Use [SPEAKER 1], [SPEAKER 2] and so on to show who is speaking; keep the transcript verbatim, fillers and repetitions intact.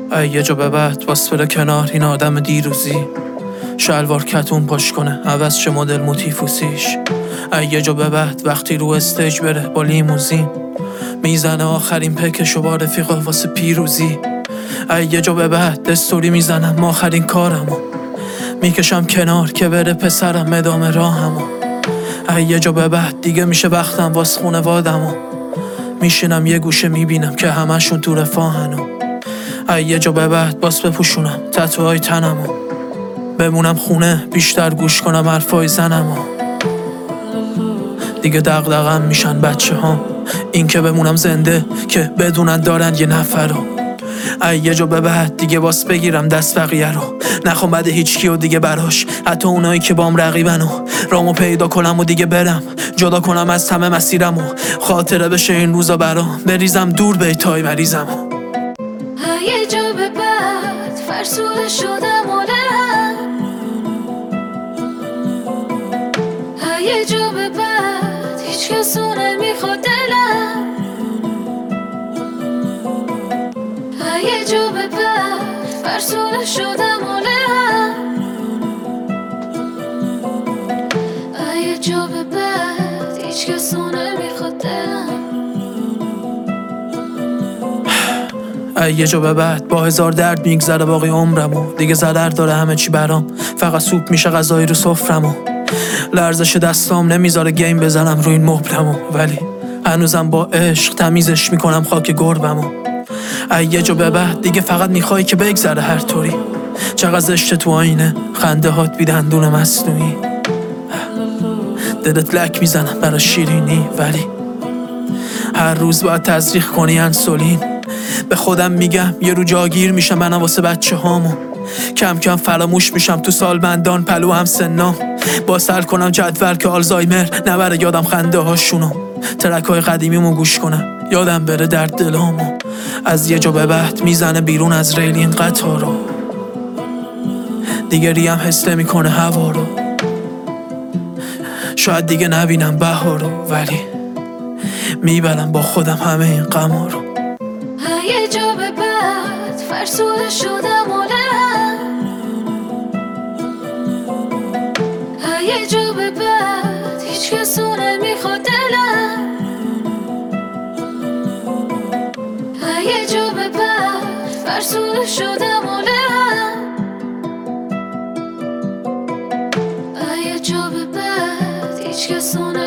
[SPEAKER 1] ای یه جا به بعد باس بره کنار این آدم دیروزی، شلوار کتون پاش کنه عوض شه مدل موتیفوسیش. ای یه جا به بعد وقتی رو استیج بره با لیموزین، میزنه آخرین پکشو با رفیقا واسه پیروزی. ای یه جا به بعد استوری میزنم آخرین کارمو، میکشم کنار که بره پسرم ادامه راهمو. ای یه جا به بعد دیگه میشه وقتم واس خونوادمو، میشینم یه گوشه میبینم که همشون تو رفاهنو. ای یه جا به بعد باس بپوشونم تتوهای تنمو، بمونم خونه بیشتر گوش کنم حرفای زنمو. دیگه دغدغم میشن بچه ها، این که بمونم زنده که بدونن دارن یه نفرو. ای یه جا به بعد دیگه باس بگیرم دست بقیه رو، نخوام بده هیچ کیو دیگه براش، حتی اونایی که بام رقیبنو. رامو پیدا کنم و دیگه برم جدا کنم از همه مسیرمو، خاطره بشه این روزا برام، بریزم دور بیتای مریضمو.
[SPEAKER 2] یه جا به بعد فرسوده شدم آدم، یه جا به بعد هیچ کسو نمیخواد دلم، یه جا به بعد فرسوده شدم آدم، یه جا به بعد هیچ کسو نمیخواد دلم.
[SPEAKER 1] ای یه جا به بعد با هزار درد میگذره باقی عمرمو، دیگه زدر داره همه چی برام، فقط سوپ میشه غذایی رو سفرمو. لرزش دستام نمیذاره گیم بزنم روی این مبلمو، ولی هنوزم با عشق تمیزش میکنم خاک گربمو. ای یه جا به بعد دیگه فقط میخوای که بگذره هر طوری، چقدر زشته تو آینه خنده هات بی دندون مصنوعی. دلت لک میزنم برا شیرینی، ولی هر روز باید تزریق کنی انسولین. به خودم میگم یه رو جاگیر میشم منم واسه بچه هامو، کم کم فراموش میشم تو سالمندان پلو هم سنام، با سر کنم جدول که آلزایمر نبره یادم خنده هاشونو، ترک های قدیمیمو گوش کنم یادم بره درد دلامو. از یه جا به بعد میزنه بیرون از ریل این قطارو، دیگه ریم حس نمیکنه هوا رو، شاید دیگه نبینم بهارو، ولی میبرم با خودم همه این غما رو.
[SPEAKER 2] یه جا به بعد فرسوده شدم آدم، یه جا به بعد هیچ کسو نمیخواد دلم، یه جا به بعد فرسوده شدم آدم، یه جا به بعد هیچ کسو نمیخواد